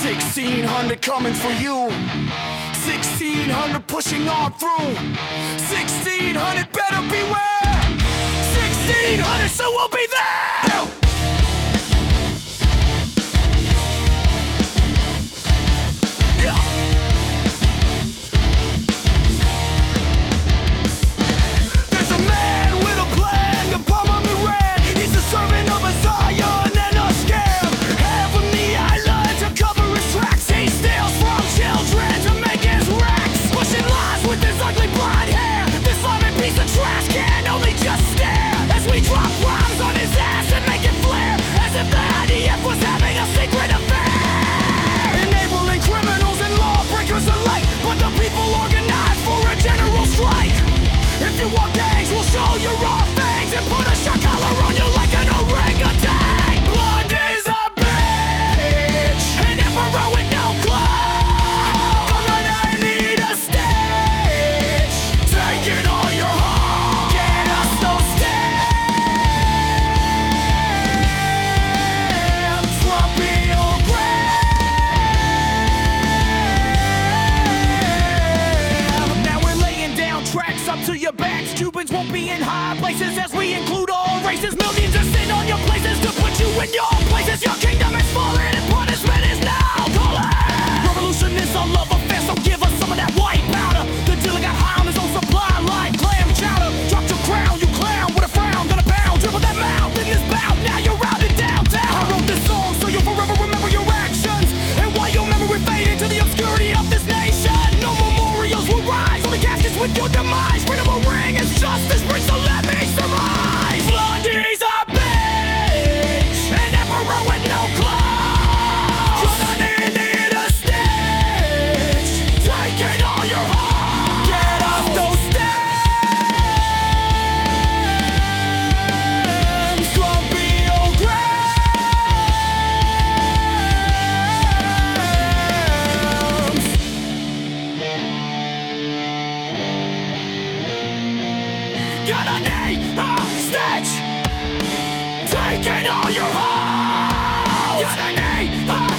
1600 coming for you. 1600 pushing on through. 1600 better beware. 1600 so we'll be there. There's a man with a plan, the bomb on the red. He's the servant of a Zion and a scam. Heavenly island to cover his tracks. He steals from children to make his racks. Pushing lies with his ugly blonde hair. This slimy piece of trash can only just stare as we drop bombs on his ass and make it flare, as if the IDF was having a secret affair. Enabling criminals and lawbreakers alike, but the people organize for a general strike. If you want gangs, we'll show you raw fangs and put a shock collar on you like an orangutan. Blood is a bitch, an emperor with no clothes. Come on, I need a stage. Take it all your heart. Get us those stamps. Trumpiogram. Now we're laying down tracks up to your backs. Cubans won't be in high places as we include all races. Millions are sitting on your places to put you in your places. Your kingdom is falling and punishment is now calling. Revolution is a love affair, so give us some of that white powder. The dealer got high on his own supply like clam chowder. Dropped your crown, you clown with a frown. Gonna pound, dribble that mouth in this bout. Now you're routed downtown. I wrote this song so you'll forever remember your actions, and while your memory fade into the obscurity of this nation. No memorials will rise, only caskets with your demise. Freedom will ring as justice brings, so let me survive. Blondie's a bitch, an emperor with no clothes. Gonna need a stitch, taking all your heart. Get off those stems. Trumpiograms. Gonna need a stitch, taking all your heart. Gonna need a